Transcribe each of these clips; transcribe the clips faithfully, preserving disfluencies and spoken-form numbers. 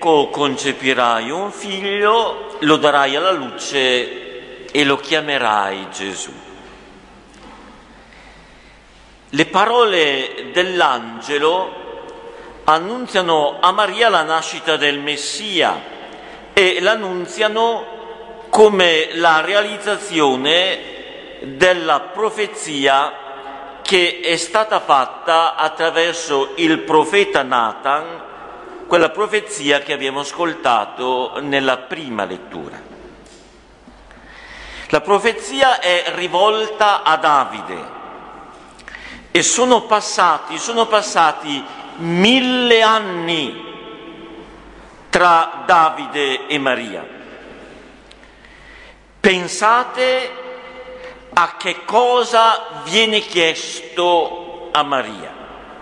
ecco concepirai un figlio, lo darai alla luce e lo chiamerai Gesù. Le parole dell'angelo annunziano a Maria la nascita del Messia e l'annunziano come la realizzazione della profezia che è stata fatta attraverso il profeta Nathan, quella profezia che abbiamo ascoltato nella prima lettura. La profezia è rivolta a Davide e sono passati, sono passati mille anni tra Davide e Maria. Pensate a che cosa viene chiesto a Maria.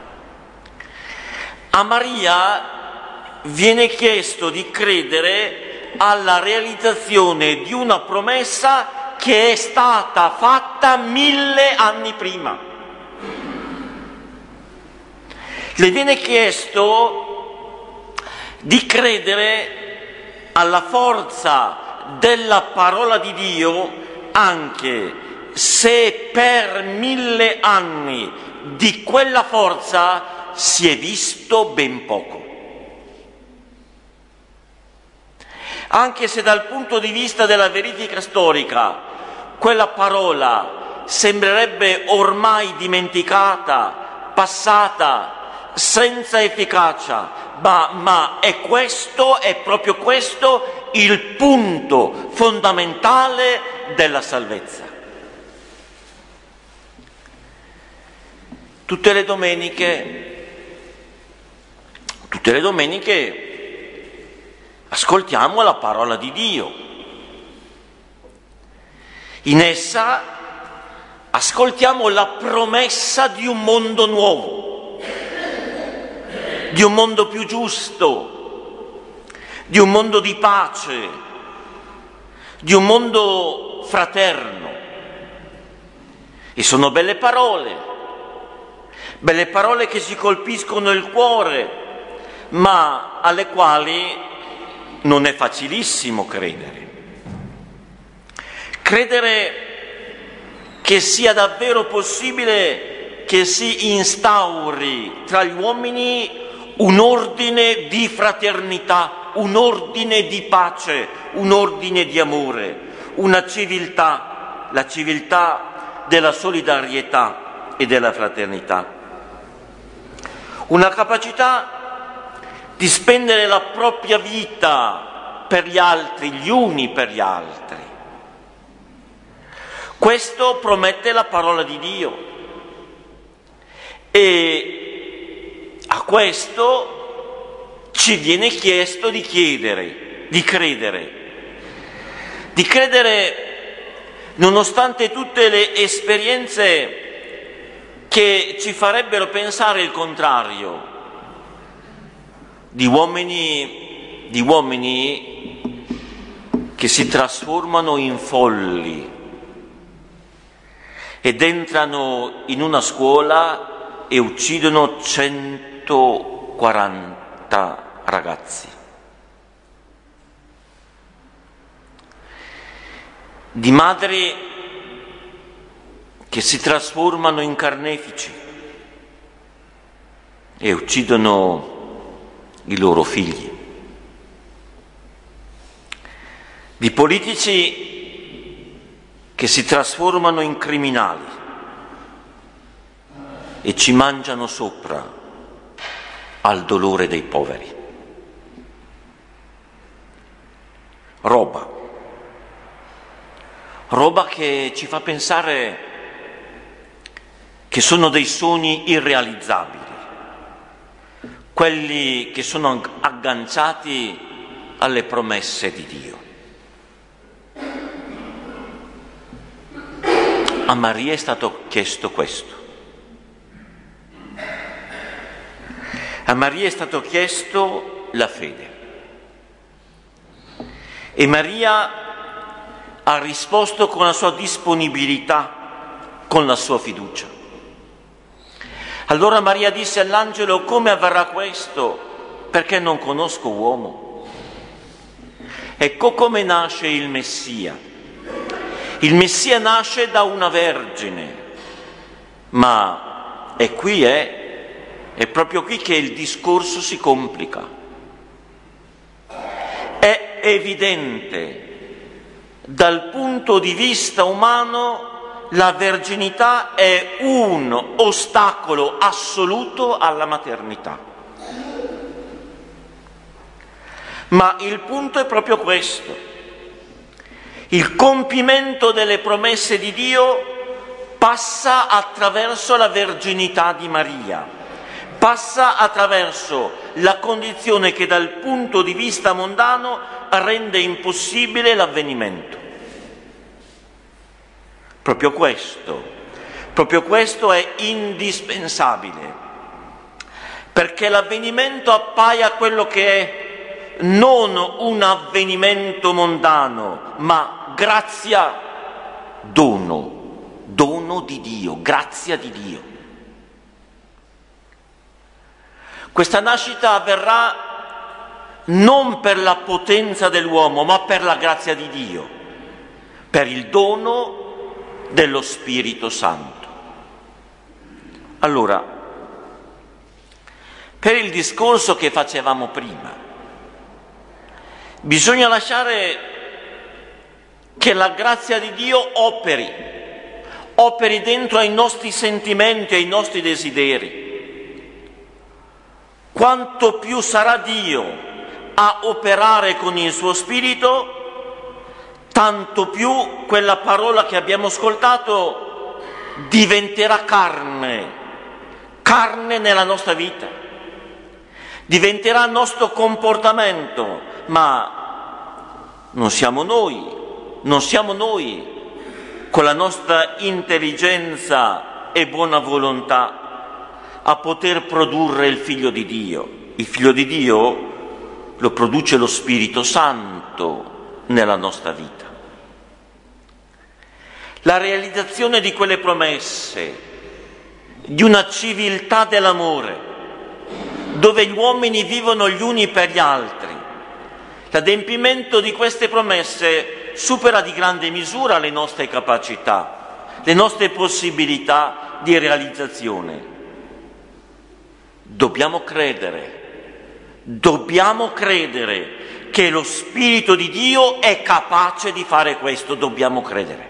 A Maria viene chiesto di credere alla realizzazione di una promessa che è stata fatta mille anni prima. Le viene chiesto di credere alla forza della parola di Dio anche se per mille anni di quella forza si è visto ben poco. Anche se dal punto di vista della verifica storica quella parola sembrerebbe ormai dimenticata, passata, senza efficacia, ma, ma è questo, è proprio questo il punto fondamentale della salvezza. Tutte le domeniche, tutte le domeniche ascoltiamo la parola di Dio. In essa ascoltiamo la promessa di un mondo nuovo, di un mondo più giusto, di un mondo di pace, di un mondo fraterno. E sono belle parole, belle parole che ci colpiscono il cuore, ma alle quali non è facilissimo credere. Credere che sia davvero possibile che si instauri tra gli uomini un ordine di fraternità, un ordine di pace, un ordine di amore, una civiltà, la civiltà della solidarietà e della fraternità. Una capacità di spendere la propria vita per gli altri, gli uni per gli altri. Questo promette la parola di Dio e a questo ci viene chiesto di chiedere, di credere, di credere nonostante tutte le esperienze che ci farebbero pensare il contrario, di uomini, di uomini che si trasformano in folli ed entrano in una scuola e uccidono centoquaranta ragazzi. Di madri che si trasformano in carnefici e uccidono i loro figli. Di politici che si trasformano in criminali e ci mangiano sopra al dolore dei poveri. Roba, roba che ci fa pensare che sono dei sogni irrealizzabili, quelli che sono agganciati alle promesse di Dio. A Maria è stato chiesto questo. A Maria è stato chiesto la fede. E Maria ha risposto con la sua disponibilità, con la sua fiducia. Allora Maria disse all'angelo: come avverrà questo? Perché non conosco uomo. Ecco come nasce il Messia. Il Messia nasce da una vergine, ma è qui, è, è proprio qui che il discorso si complica. È evidente, dal punto di vista umano, la verginità è un ostacolo assoluto alla maternità. Ma il punto è proprio questo. Il compimento delle promesse di Dio passa attraverso la verginità di Maria, passa attraverso la condizione che dal punto di vista mondano rende impossibile l'avvenimento. Proprio questo, proprio questo è indispensabile, perché l'avvenimento appaia quello che è non un avvenimento mondano, ma grazia, dono, dono di Dio, grazia di Dio. Questa nascita avverrà non per la potenza dell'uomo, ma per la grazia di Dio, per il dono dello Spirito Santo. Allora, per il discorso che facevamo prima, bisogna lasciare che la grazia di Dio operi, operi dentro ai nostri sentimenti, ai nostri desideri. Quanto più sarà Dio a operare con il suo Spirito, tanto più quella parola che abbiamo ascoltato diventerà carne, carne nella nostra vita, diventerà nostro comportamento, ma non siamo noi, non siamo noi con la nostra intelligenza e buona volontà a poter produrre il Figlio di Dio. Il Figlio di Dio lo produce lo Spirito Santo nella nostra vita. La realizzazione di quelle promesse, di una civiltà dell'amore, dove gli uomini vivono gli uni per gli altri, l'adempimento di queste promesse supera di grande misura le nostre capacità, le nostre possibilità di realizzazione. Dobbiamo credere, dobbiamo credere che lo Spirito di Dio è capace di fare questo, dobbiamo credere.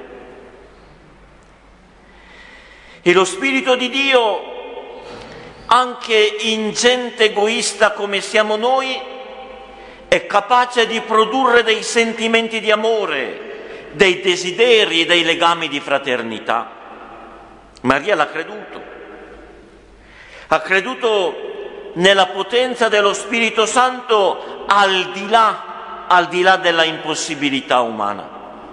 E lo Spirito di Dio, anche in gente egoista come siamo noi, è capace di produrre dei sentimenti di amore, dei desideri e dei legami di fraternità. Maria l'ha creduto. Ha creduto nella potenza dello Spirito Santo al di là, al di là della impossibilità umana.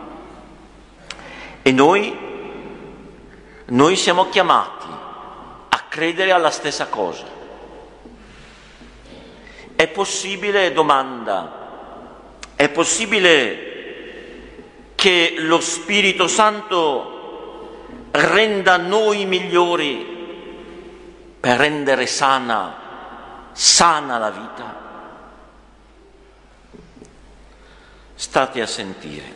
E noi? Noi siamo chiamati a credere alla stessa cosa. È possibile, domanda, è possibile che lo Spirito Santo renda noi migliori per rendere sana, sana la vita? State a sentire.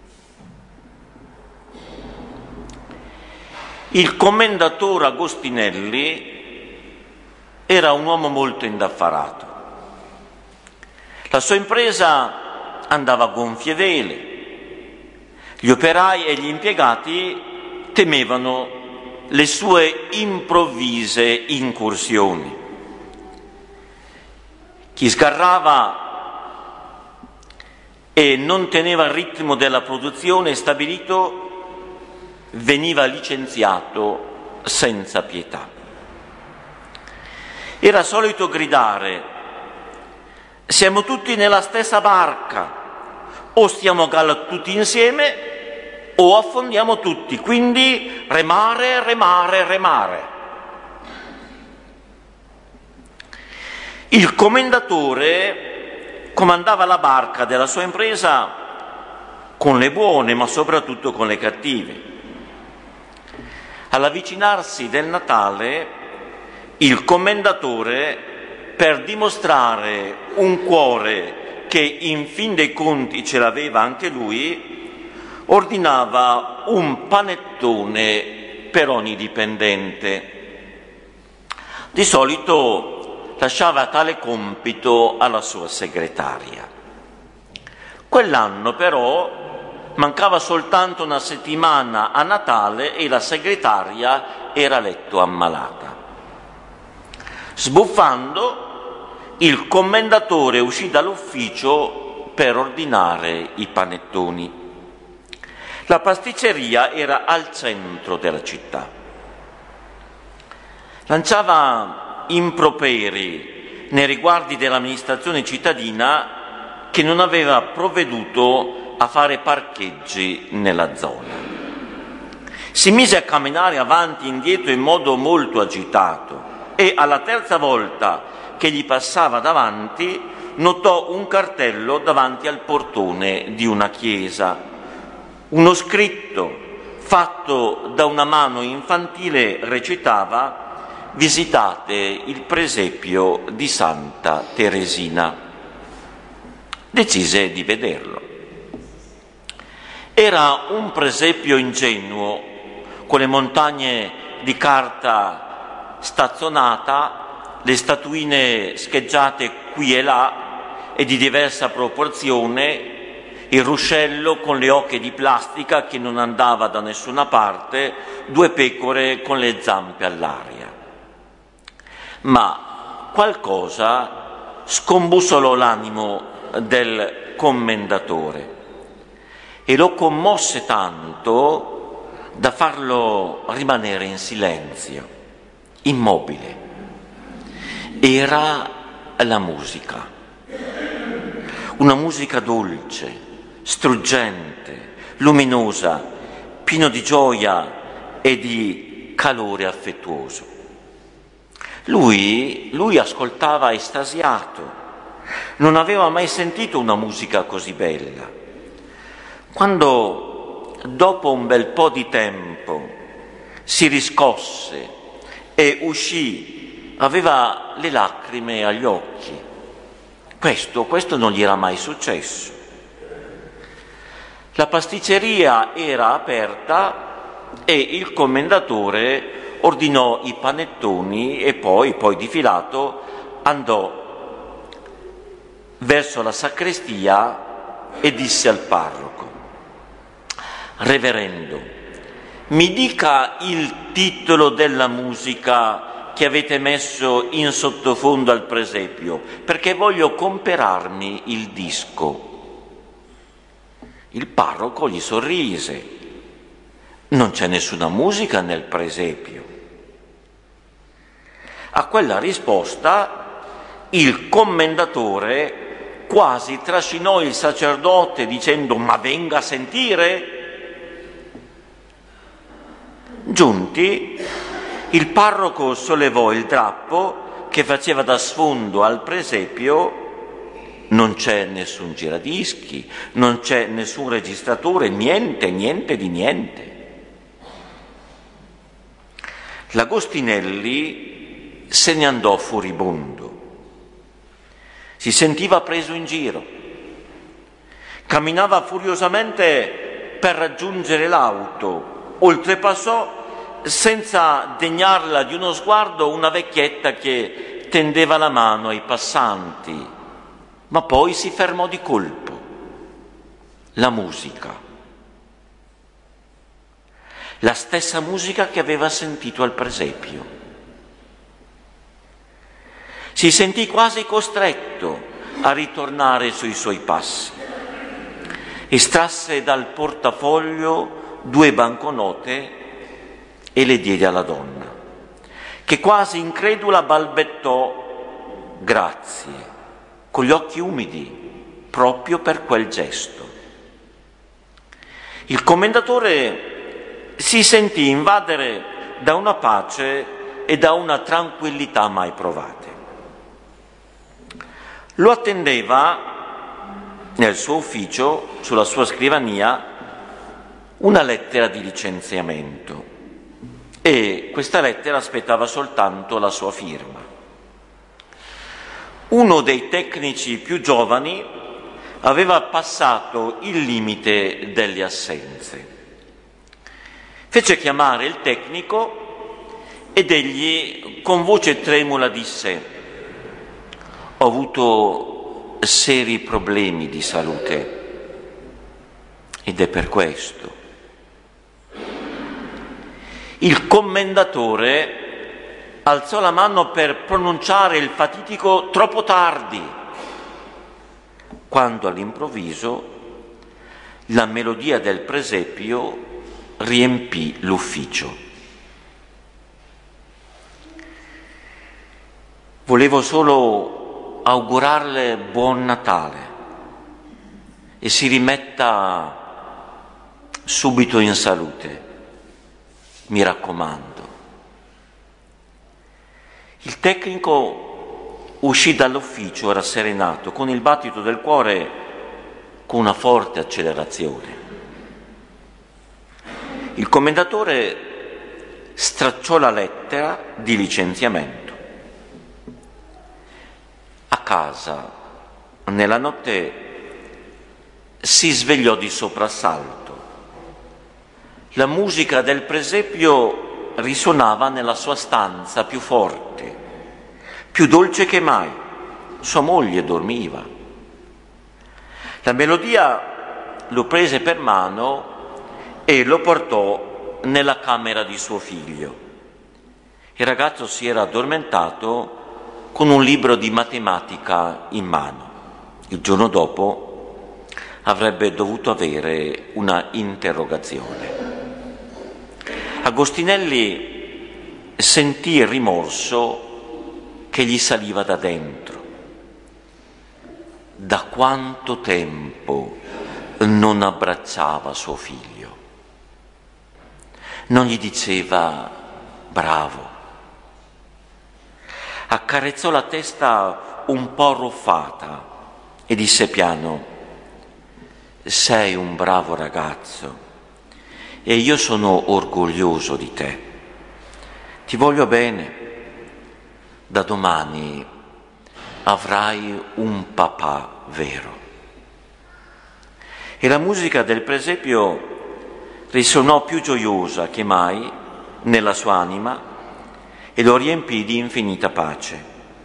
Il commendatore Agostinelli era un uomo molto indaffarato. La sua impresa andava a gonfie vele. Gli operai e gli impiegati temevano le sue improvvise incursioni. Chi sgarrava e non teneva il ritmo della produzione stabilito veniva licenziato senza pietà. Era solito gridare: siamo tutti nella stessa barca, o stiamo a galla tutti insieme o affondiamo tutti, quindi remare, remare, remare. Il commendatore comandava la barca della sua impresa con le buone ma soprattutto con le cattive. All'avvicinarsi del Natale, il commendatore, per dimostrare un cuore che in fin dei conti ce l'aveva anche lui, ordinava un panettone per ogni dipendente. Di solito lasciava tale compito alla sua segretaria. Quell'anno però mancava soltanto una settimana a Natale e la segretaria era a letto ammalata. Sbuffando, il commendatore uscì dall'ufficio per ordinare i panettoni. La pasticceria era al centro della città. Lanciava improperi nei riguardi dell'amministrazione cittadina che non aveva provveduto a fare parcheggi nella zona. Si mise a camminare avanti e indietro in modo molto agitato e alla terza volta che gli passava davanti notò un cartello davanti al portone di una chiesa. Uno scritto fatto da una mano infantile recitava: «Visitate il presepio di Santa Teresina». Decise di vederlo. Era un presepio ingenuo, con le montagne di carta stazzonata, le statuine scheggiate qui e là e di diversa proporzione, il ruscello con le oche di plastica che non andava da nessuna parte, due pecore con le zampe all'aria. Ma qualcosa scombussolò l'animo del commendatore e lo commosse tanto da farlo rimanere in silenzio, immobile. Era la musica, una musica dolce, struggente, luminosa, pieno di gioia e di calore affettuoso. Lui, lui ascoltava estasiato, non aveva mai sentito una musica così bella. Quando, dopo un bel po' di tempo, si riscosse e uscì, aveva le lacrime agli occhi. Questo, questo non gli era mai successo. La pasticceria era aperta e il commendatore ordinò i panettoni e poi, poi difilato, andò verso la sacrestia e disse al parroco: «Reverendo, mi dica il titolo della musica che avete messo in sottofondo al presepio, perché voglio comperarmi il disco». Il parroco gli sorrise. «Non c'è nessuna musica nel presepio». A quella risposta il commendatore quasi trascinò il sacerdote dicendo: «Ma venga a sentire». Giunti, il parroco sollevò il drappo che faceva da sfondo al presepio. Non c'è nessun giradischi, non c'è nessun registratore, niente, niente di niente. L'Agostinelli se ne andò furibondo. Si sentiva preso in giro. Camminava furiosamente per raggiungere l'auto. Oltrepassò, senza degnarla di uno sguardo, una vecchietta che tendeva la mano ai passanti. Ma poi si fermò di colpo. La musica. La stessa musica che aveva sentito al presepio. Si sentì quasi costretto a ritornare sui suoi passi. Estrasse dal portafoglio due banconote e le diede alla donna, che quasi incredula balbettò «grazie», con gli occhi umidi, proprio per quel gesto. Il commendatore si sentì invadere da una pace e da una tranquillità mai provate. Lo attendeva nel suo ufficio, sulla sua scrivania, una lettera di licenziamento e questa lettera aspettava soltanto la sua firma. Uno dei tecnici più giovani aveva passato il limite delle assenze. Fece chiamare il tecnico ed egli con voce tremula disse: ho avuto seri problemi di salute ed è per questo. Il commendatore alzò la mano per pronunciare il fatitico troppo tardi, quando all'improvviso la melodia del presepio riempì l'ufficio. Volevo solo augurarle buon Natale e si rimetta subito in salute, mi raccomando. Il tecnico uscì dall'ufficio rasserenato, con il battito del cuore con una forte accelerazione. Il commendatore stracciò la lettera di licenziamento. A casa, nella notte, si svegliò di soprassalto. La musica del presepio risuonava nella sua stanza più forte, più dolce che mai. Sua moglie dormiva. La melodia lo prese per mano e lo portò nella camera di suo figlio. Il ragazzo si era addormentato con un libro di matematica in mano. Il giorno dopo avrebbe dovuto avere una interrogazione. Agostinelli sentì il rimorso che gli saliva da dentro. Da quanto tempo non abbracciava suo figlio? Non gli diceva bravo. Accarezzò la testa un po' arruffata e disse piano: sei un bravo ragazzo e io sono orgoglioso di te. Ti voglio bene. Da domani avrai un papà vero. E la musica del presepio risuonò più gioiosa che mai nella sua anima e lo riempì di infinita pace.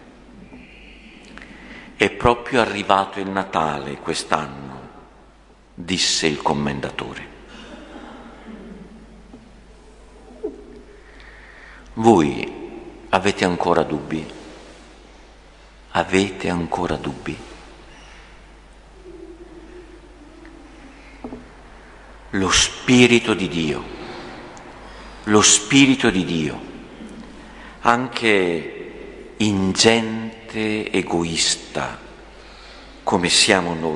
È proprio arrivato il Natale quest'anno, disse il commendatore. Voi avete ancora dubbi? Avete ancora dubbi? Lo Spirito di Dio, lo Spirito di Dio, anche in gente egoista come siamo noi,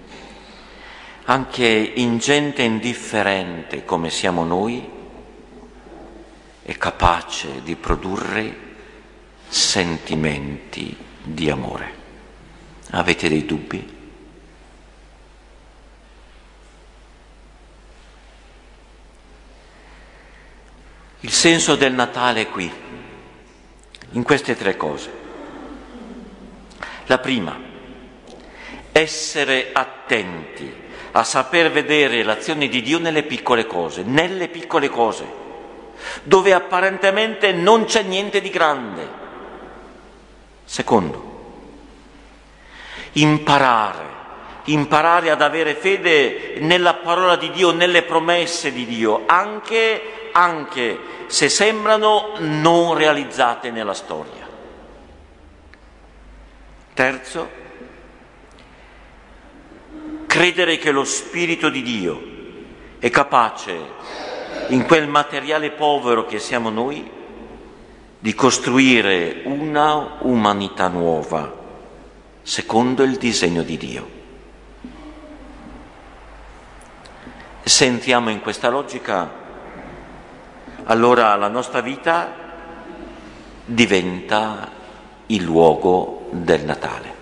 anche in gente indifferente come siamo noi, è capace di produrre sentimenti di amore. Avete dei dubbi? Il senso del Natale è qui, in queste tre cose. La prima, essere attenti a saper vedere l'azione di Dio nelle piccole cose, nelle piccole cose, dove apparentemente non c'è niente di grande. Secondo, imparare, imparare ad avere fede nella parola di Dio, nelle promesse di Dio, anche anche se sembrano non realizzate nella storia. Terzo, credere che lo Spirito di Dio è capace, in quel materiale povero che siamo noi, di costruire una umanità nuova, secondo il disegno di Dio. Se entriamo in questa logica, allora la nostra vita diventa il luogo del Natale.